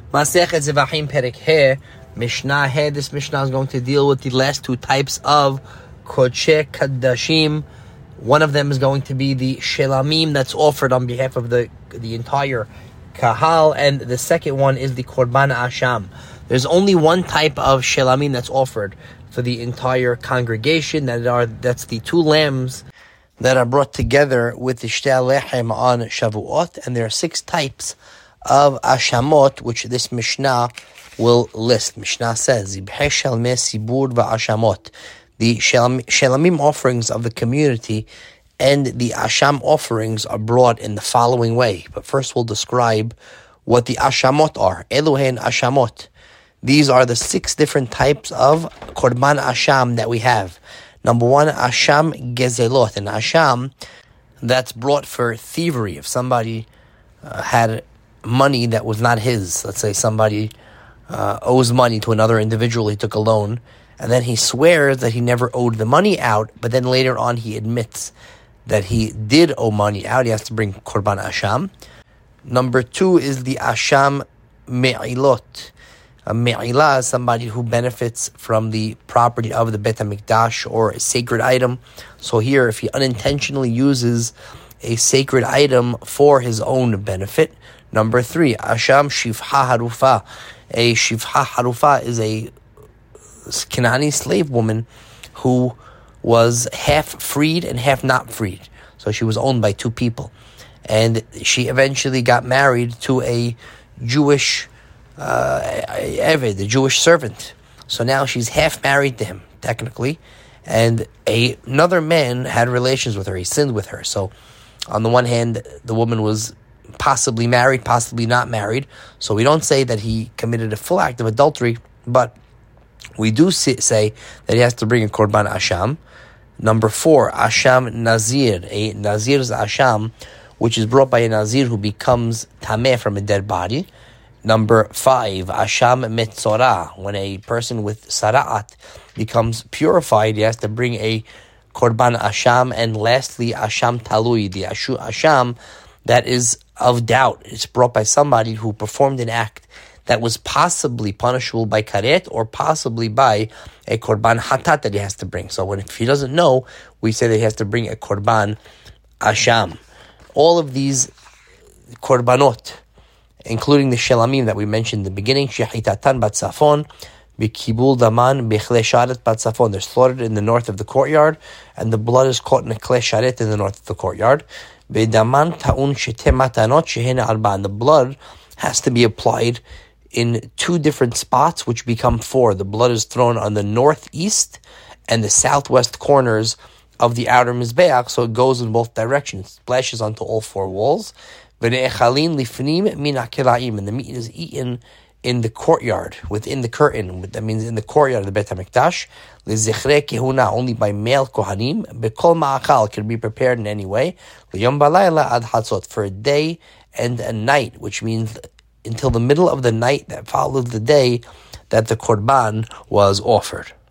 Masechet Zevachim Perek He, Mishnah He. This Mishnah is going to deal with the last two types of Kodshe Kadashim. One of them is going to be the Shelamim that's offered on behalf of the entire Kahal, and the second one is the Korban Asham. There's only one type of Shelamim that's offered for the entire congregation. That's the two lambs that are brought together with the Shtei Lechem on Shavuot, and there are 6 types of Ashamot, which this Mishnah will list. Mishnah says, Zibhei Shalmei Sibur va'Ashamot, the Shelamim offerings of the community and the Asham offerings are brought in the following way. But first we'll describe what the Ashamot are. Eluhen Ashamot. These are the 6 different types of Korban Asham that we have. Number 1, Asham Gezelot, an Asham that's brought for thievery. If somebody had money that was not his, let's say somebody owes money to another individual, he took a loan, and then he swears that he never owed the money out, but then later on he admits that he did owe money out, he has to bring Korban Asham. Number 2 is the Asham Me'ilot. A me'ilah is somebody who benefits from the property of the Bet HaMikdash or a sacred item. So here, if he unintentionally uses a sacred item for his own benefit. Number 3, Asham Shifha Harufa. A Shifha Harufa is a Kenani slave woman who was half freed and half not freed. So she was owned by 2 people. And she eventually got married to a Jewish Eved, the Jewish servant. So now she's half married to him, technically, and another man had relations with her. He sinned with her. So on the one hand, the woman was possibly married, possibly not married. So we don't say that he committed a full act of adultery, but we do say that he has to bring a Korban Asham. Number 4, Asham Nazir. A Nazir is Asham, which is brought by a Nazir who becomes Tameh from a dead body. Number 5, Asham Metzorah. When a person with Sara'at becomes purified, he has to bring a Korban Asham. And lastly, Asham Talui, the Asham that is of doubt. It's brought by somebody who performed an act that was possibly punishable by Karet or possibly by a Korban Hatat that he has to bring. So if he doesn't know, we say that he has to bring a Korban Asham. All of these Korbanot, including the Shelamim that we mentioned in the beginning, Shehitatan Batzafon, Bikibul Daman, Bichle Sharet Batzafon. They're slaughtered in the north of the courtyard, and the blood is caught in a Kle Sharet in the north of the courtyard. Bedaman Ta'un Shete Matanot Shehena Arba. And the blood has to be applied in 2 different spots, which become 4. The blood is thrown on the northeast and the southwest corners of the outer Mizbeach, so it goes in both directions. It splashes onto all 4 walls. And the meat is eaten in the courtyard, within the curtain. That means in the courtyard of the Bet HaMikdash. Only by male kohanim. Bekol ma'achal can be prepared in any way. For a day and a night, which means until the middle of the night that follows the day that the korban was offered.